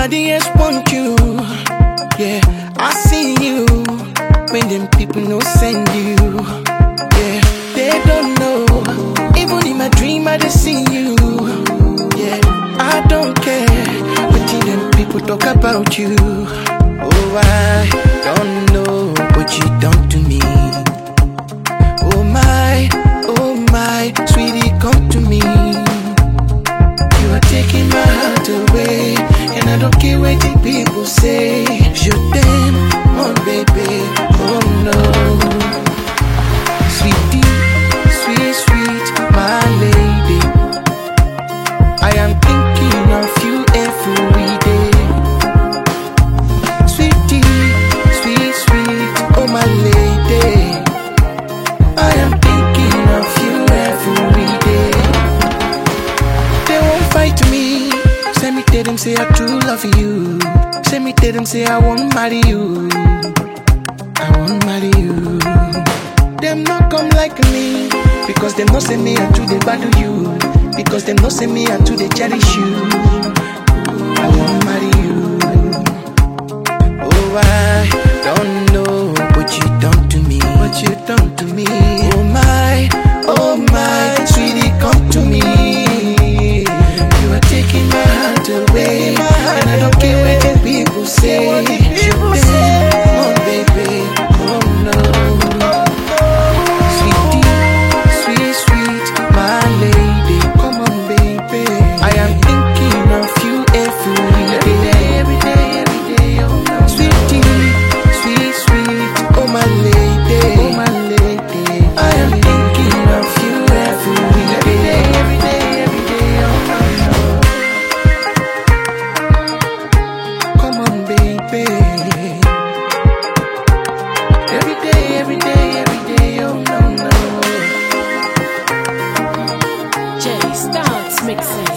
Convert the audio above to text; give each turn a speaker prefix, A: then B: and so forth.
A: Nobody else want you. Yeah, I see you when them people no send you. Yeah, they don't know. Even in my dream I just see you. Yeah, I don't care what them people talk about you. Oh, I don't know what you done to me. Oh my, sweetie, come to me. You are taking my heart away, and I don't care what the people say. Je t'aime, mon baby, oh no. Sweetie, sweet, my lady, I am thinking of you every day. Sweetie, sweet, oh my lady, I am thinking of you every day. They won't fight me. Say me tell them say I true love you. Say me tell them say I won't marry you. I won't marry you. Them not come like me, because them not say me I true they value you. Because them not say me I true they cherish you. I won't marry you. Oh, I don't know what you done to me. What you done to me. Oh my, sweetie, come to me. You are taking my heart away, and I don't care what the people say. Je t'aime, mon baby, oh no. Sweet, my lady, come on baby. I am thinking of you every day, oh no. Sweet, oh my lady, I am thinking of you every day, oh no. Come on baby. Every day, oh no.
B: Jay starts mixing.